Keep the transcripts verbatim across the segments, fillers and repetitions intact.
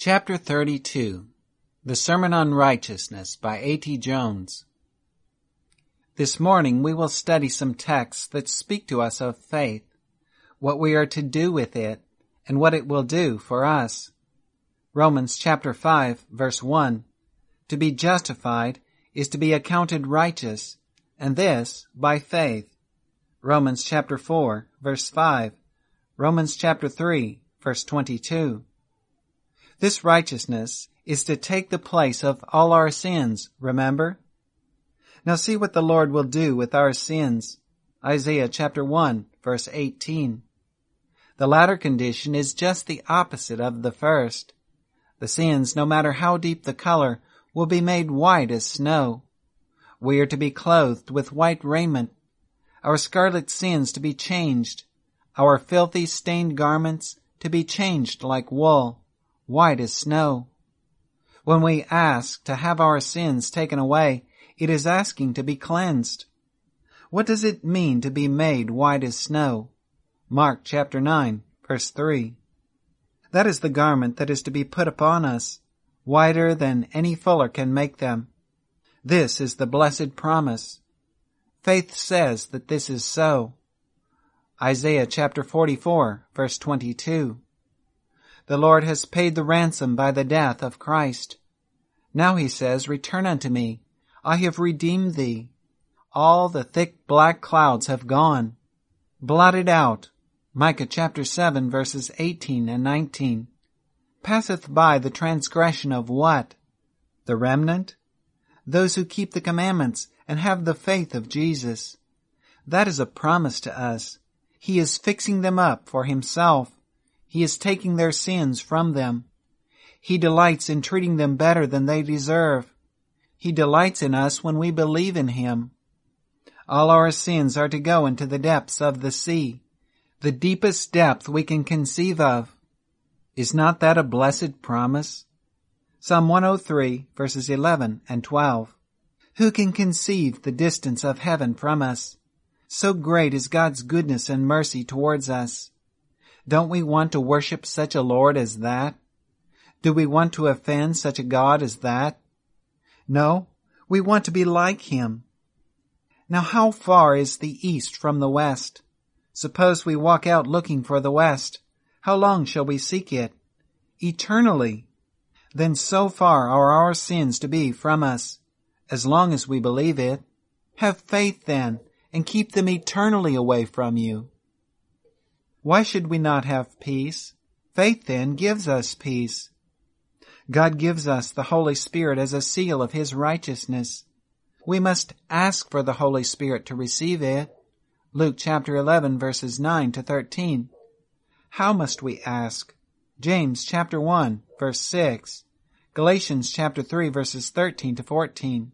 Chapter thirty-two. The Sermon on Righteousness by A T Jones. This morning we will study some texts that speak to us of faith, what we are to do with it, and what it will do for us. Romans chapter five, verse one. To be justified is to be accounted righteous, and this by faith. Romans chapter four, verse five. Romans chapter three, verse twenty-two. This righteousness is to take the place of all our sins, remember? Now see what the Lord will do with our sins. Isaiah chapter one, verse eighteen. The latter condition is just the opposite of the first. The sins, no matter how deep the color, will be made white as snow. We are to be clothed with white raiment, our scarlet sins to be changed, our filthy stained garments to be changed like wool, white as snow. When we ask to have our sins taken away, it is asking to be cleansed. What does it mean to be made white as snow? Mark chapter nine, verse three. That is the garment that is to be put upon us, whiter than any fuller can make them. This is the blessed promise. Faith says that this is so. Isaiah chapter forty-four, verse twenty-two. The Lord has paid the ransom by the death of Christ. Now he says, return unto me. I have redeemed thee. All the thick black clouds have gone. Blotted out. Micah chapter seven, verses eighteen and nineteen. Passeth by the transgression of what? The remnant? Those who keep the commandments and have the faith of Jesus. That is a promise to us. He is fixing them up for himself. He is taking their sins from them. He delights in treating them better than they deserve. He delights in us when we believe in him. All our sins are to go into the depths of the sea, the deepest depth we can conceive of. Is not that a blessed promise? Psalm one oh three, verses eleven and twelve. Who can conceive the distance of heaven from us? So great is God's goodness and mercy towards us. Don't we want to worship such a Lord as that? Do we want to offend such a God as that? No, we want to be like him. Now how far is the east from the west? Suppose we walk out looking for the west. How long shall we seek it? Eternally. Then so far are our sins to be from us, as long as we believe it. Have faith then, and keep them eternally away from you. Why should we not have peace? Faith then gives us peace. God gives us the Holy Spirit as a seal of his righteousness. We must ask for the Holy Spirit to receive it. Luke chapter eleven, verses nine to thirteen. How must we ask? James chapter one, verse six. Galatians chapter three, verses thirteen to fourteen.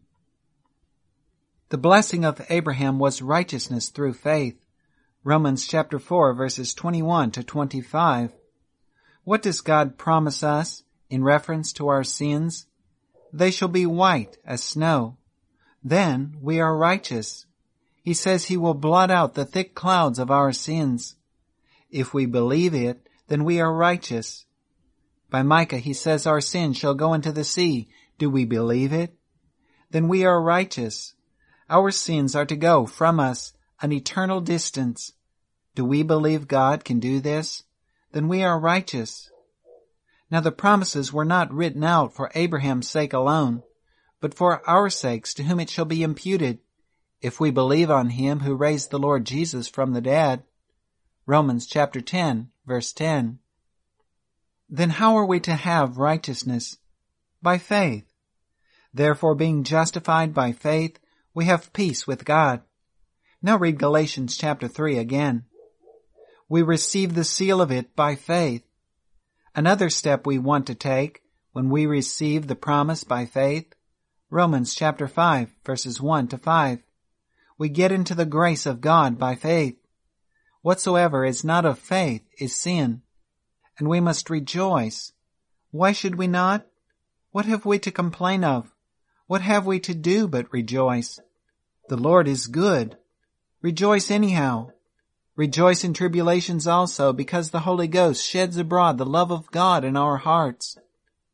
The blessing of Abraham was righteousness through faith. Romans chapter four, verses twenty-one to twenty-five. What does God promise us in reference to our sins? They shall be white as snow. Then we are righteous. He says he will blot out the thick clouds of our sins. If we believe it, then we are righteous. By Micah he says our sins shall go into the sea. Do we believe it? Then we are righteous. Our sins are to go from us an eternal distance. Do we believe God can do this? Then we are righteous. Now the promises were not written out for Abraham's sake alone, but for our sakes to whom it shall be imputed, if we believe on him who raised the Lord Jesus from the dead. Romans chapter ten, verse ten. Then how are we to have righteousness? By faith. Therefore, being justified by faith, we have peace with God. Now read Galatians chapter three again. We receive the seal of it by faith. Another step we want to take when we receive the promise by faith. Romans chapter five, verses one to five. We get into the grace of God by faith. Whatsoever is not of faith is sin, and we must rejoice. Why should we not? What have we to complain of? What have we to do but rejoice? The Lord is good. Rejoice anyhow. Rejoice in tribulations also, because the Holy Ghost sheds abroad the love of God in our hearts.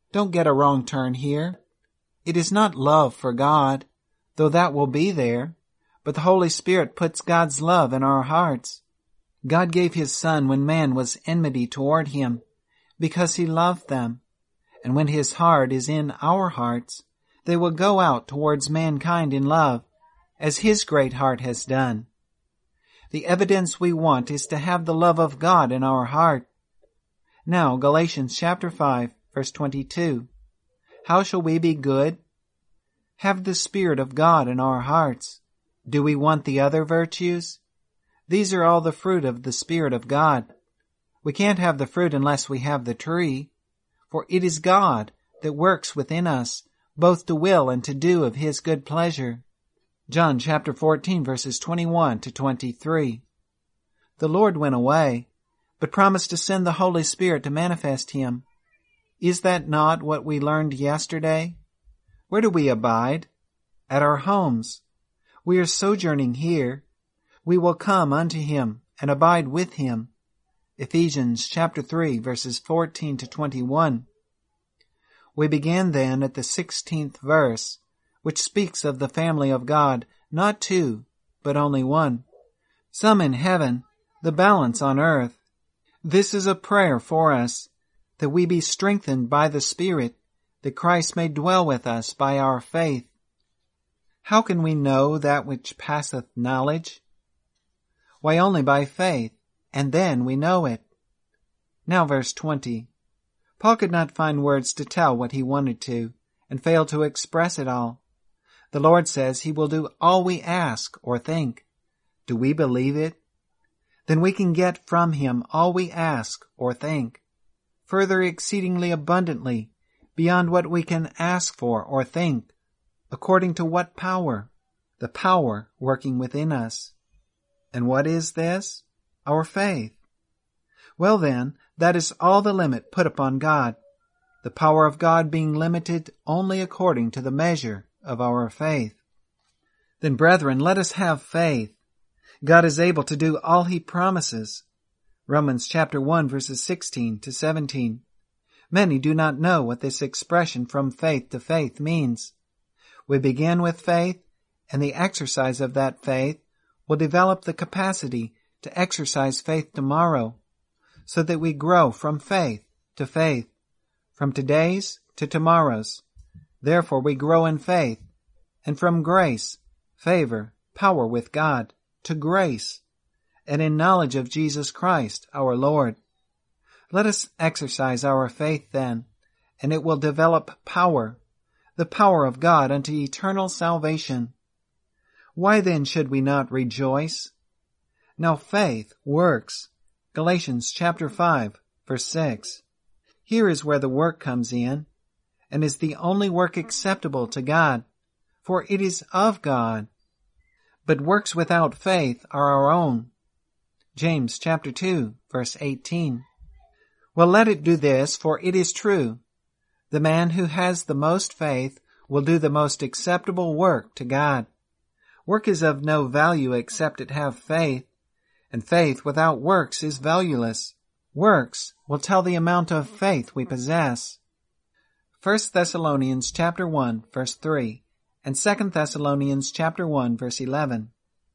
Don't get a wrong turn here. It is not love for God, though that will be there, but the Holy Spirit puts God's love in our hearts. God gave His Son when man was enmity toward Him, because He loved them. And when His heart is in our hearts, they will go out towards mankind in love, as His great heart has done. The evidence we want is to have the love of God in our heart. Now, Galatians chapter five, verse twenty-two. How shall we be good? Have the Spirit of God in our hearts. Do we want the other virtues? These are all the fruit of the Spirit of God. We can't have the fruit unless we have the tree, for it is God that works within us, both to will and to do of His good pleasure. John chapter fourteen, verses twenty-one to twenty-three. The Lord went away, but promised to send the Holy Spirit to manifest Him. Is that not what we learned yesterday? Where do we abide? At our homes. We are sojourning here. We will come unto Him and abide with Him. Ephesians chapter three, verses fourteen to twenty-one. We began then at the sixteenth verse, which speaks of the family of God, not two, but only one. Some in heaven, the balance on earth. This is a prayer for us, that we be strengthened by the Spirit, that Christ may dwell with us by our faith. How can we know that which passeth knowledge? Why, only by faith, and then we know it. Now verse twenty. Paul could not find words to tell what he wanted to, and failed to express it all. The Lord says He will do all we ask or think. Do we believe it? Then we can get from Him all we ask or think, further exceedingly abundantly, beyond what we can ask for or think, according to what power? The power working within us. And what is this? Our faith. Well then, that is all the limit put upon God, the power of God being limited only according to the measure of our faith. Then, brethren, let us have faith. God is able to do all He promises. Romans chapter one, verses sixteen to seventeen. Many do not know what this expression from faith to faith means. We begin with faith, and the exercise of that faith will develop the capacity to exercise faith tomorrow, so that we grow from faith to faith, from today's to tomorrow's. Therefore we grow in faith, and from grace, favor, power with God, to grace, and in knowledge of Jesus Christ our Lord. Let us exercise our faith then, and it will develop power, the power of God unto eternal salvation. Why then should we not rejoice? Now faith works. Galatians chapter five, verse six. Here is where the work comes in, and is the only work acceptable to God, for it is of God. But works without faith are our own. James chapter two, verse eighteen. Well, let it do this, for it is true. The man who has the most faith will do the most acceptable work to God. Work is of no value except it have faith, and faith without works is valueless. Works will tell the amount of faith we possess. First Thessalonians chapter one, verse three, and Second Thessalonians chapter one, verse eleven.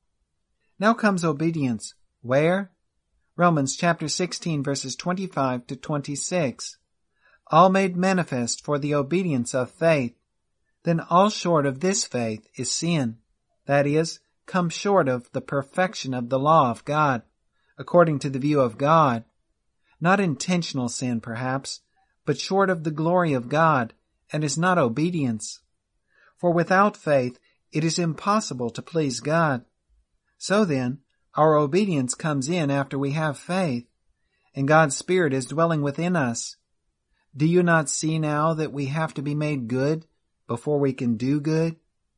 Now comes obedience. Where? Romans chapter sixteen, verses twenty-five to twenty-six. All made manifest for the obedience of faith. Then all short of this faith is sin. That is, come short of the perfection of the law of God, according to the view of God. Not intentional sin, perhaps, but short of the glory of God, and is not obedience. For without faith it is impossible to please God. So then, our obedience comes in after we have faith, and God's Spirit is dwelling within us. Do you not see now that we have to be made good before we can do good?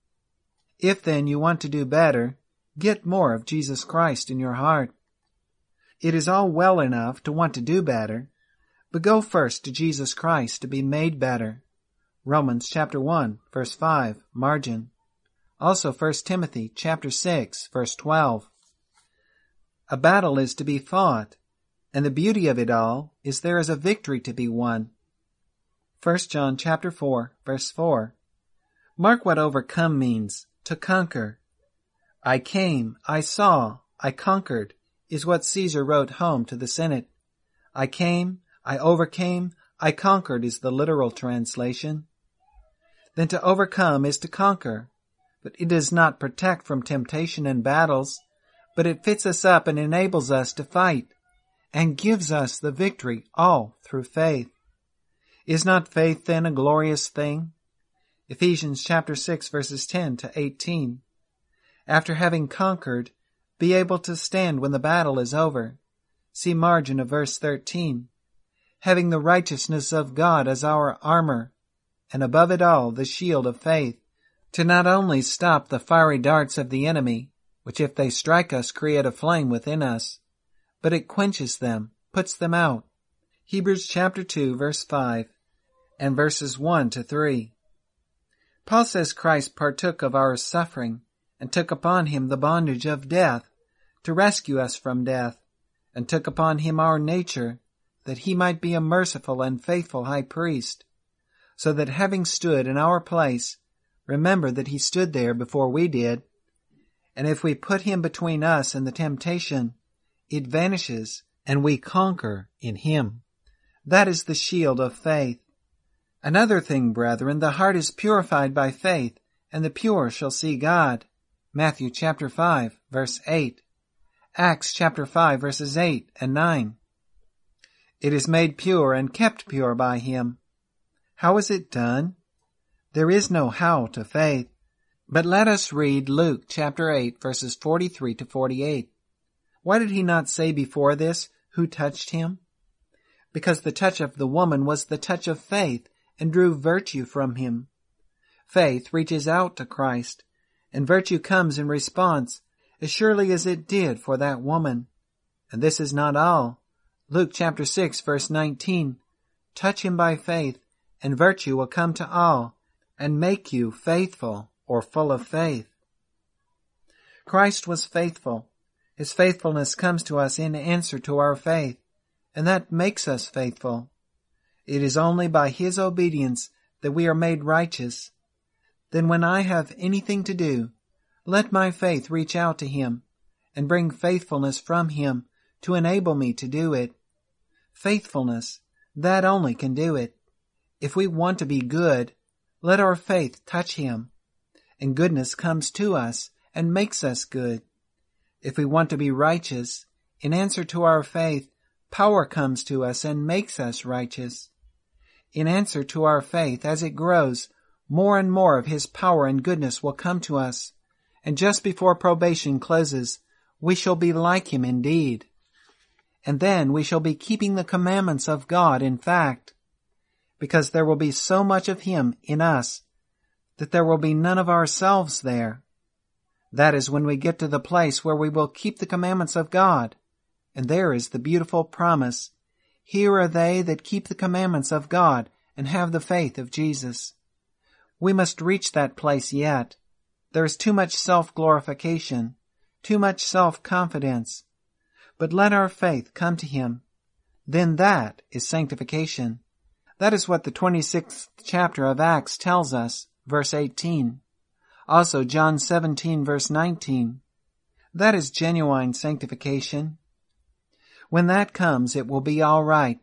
If then you want to do better, get more of Jesus Christ in your heart. It is all well enough to want to do better, but go first to Jesus Christ to be made better. Romans chapter one, verse five, margin. Also First Timothy chapter six, verse twelve. A battle is to be fought, and the beauty of it all is there is a victory to be won. First John chapter four, verse four. Mark what overcome means, to conquer. I came, I saw, I conquered, is what Caesar wrote home to the Senate. I came, I overcame, I conquered is the literal translation. Then to overcome is to conquer, but it does not protect from temptation and battles, but it fits us up and enables us to fight, and gives us the victory all through faith. Is not faith then a glorious thing? Ephesians chapter six verses ten to eighteen. After having conquered, be able to stand when the battle is over. See margin of verse thirteen. Having the righteousness of God as our armor, and above it all the shield of faith, to not only stop the fiery darts of the enemy, which if they strike us create a flame within us, but it quenches them, puts them out. Hebrews chapter two verse five and verses one to three. Paul says Christ partook of our suffering and took upon him the bondage of death to rescue us from death, and took upon him our nature, that he might be a merciful and faithful high priest, so that having stood in our place, remember that he stood there before we did, and if we put him between us and the temptation, it vanishes, and we conquer in him. That is the shield of faith. Another thing, brethren, the heart is purified by faith, and the pure shall see God. Matthew chapter five, verse eight. Acts chapter five, verses eight and nine. It is made pure and kept pure by him. How is it done? There is no how to faith. But let us read Luke chapter eight, verses forty-three to forty-eight. Why did he not say before this, who touched him? Because the touch of the woman was the touch of faith, and drew virtue from him. Faith reaches out to Christ, and virtue comes in response, as surely as it did for that woman. And this is not all. Luke chapter six, verse nineteen. Touch him by faith, and virtue will come to all, and make you faithful or full of faith. Christ was faithful. His faithfulness comes to us in answer to our faith, and that makes us faithful. It is only by his obedience that we are made righteous. Then when I have anything to do, let my faith reach out to him and bring faithfulness from him to enable me to do it. Faithfulness, that only can do it. If we want to be good, let our faith touch him, and goodness comes to us and makes us good. If we want to be righteous, in answer to our faith, power comes to us and makes us righteous. In answer to our faith, as it grows, more and more of his power and goodness will come to us, and just before probation closes, we shall be like him indeed. And then we shall be keeping the commandments of God in fact, because there will be so much of him in us that there will be none of ourselves there. That is when we get to the place where we will keep the commandments of God, and there is the beautiful promise, here are they that keep the commandments of God and have the faith of Jesus. We must reach that place yet. There is too much self-glorification, too much self-confidence. But let our faith come to him. Then that is sanctification. That is what the twenty-sixth chapter of Acts tells us, verse eighteen. Also John seventeen, verse nineteen. That is genuine sanctification. When that comes, it will be all right.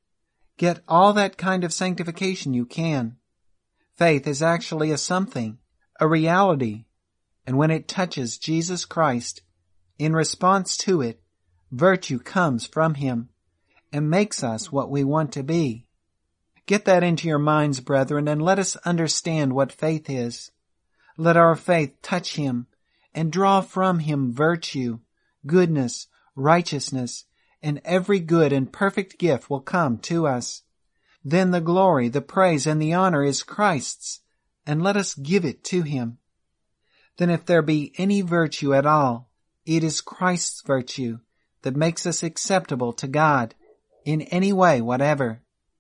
Get all that kind of sanctification you can. Faith is actually a something, a reality, and when it touches Jesus Christ, in response to it, virtue comes from him and makes us what we want to be. Get that into your minds, brethren, and let us understand what faith is. Let our faith touch him and draw from him virtue, goodness, righteousness, and every good and perfect gift will come to us. Then the glory, the praise, and the honor is Christ's, and let us give it to him. Then if there be any virtue at all, it is Christ's virtue that makes us acceptable to God in any way whatever.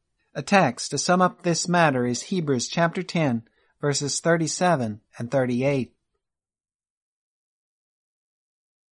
A text to sum up this matter is Hebrews chapter ten, verses thirty-seven and thirty-eight.